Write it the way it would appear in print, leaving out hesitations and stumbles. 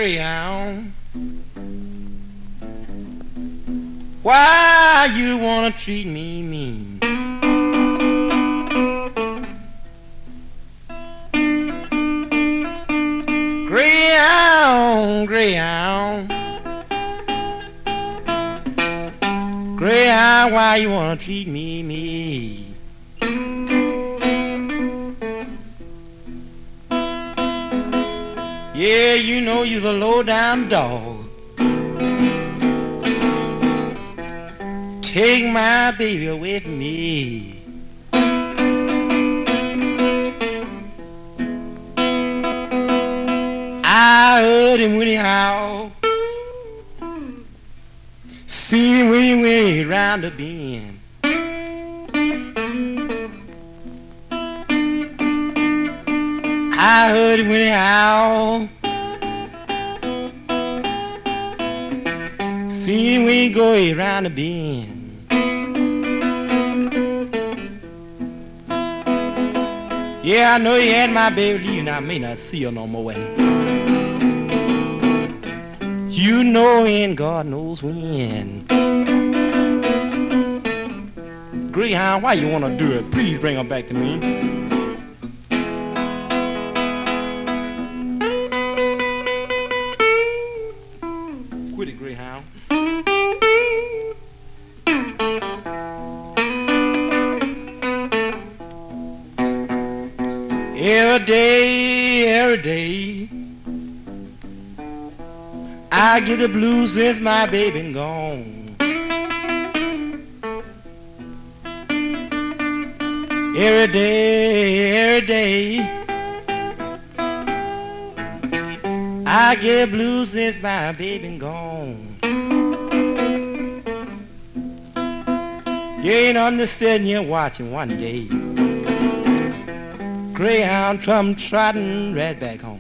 Greyhound, why you wanna treat me mean? Greyhound, Greyhound, Greyhound, why you wanna treat me mean? Yeah, you know you're the low-down dog. Take my baby away from me. I heard him when he howled, seen him when he went round the bend. I heard him when he howled, seen him when he go around the bend. Yeah, I know he had my baby leaving. I may not see her no more. You know and God knows when. Greyhound, why you want to do it? Please bring her back to me. Quit it, Greyhound. Every day, I get the blues since my baby gone. Every day, I get blues since my baby gone. You ain't understanding, you're watching one day. Greyhound trum trotting right back home.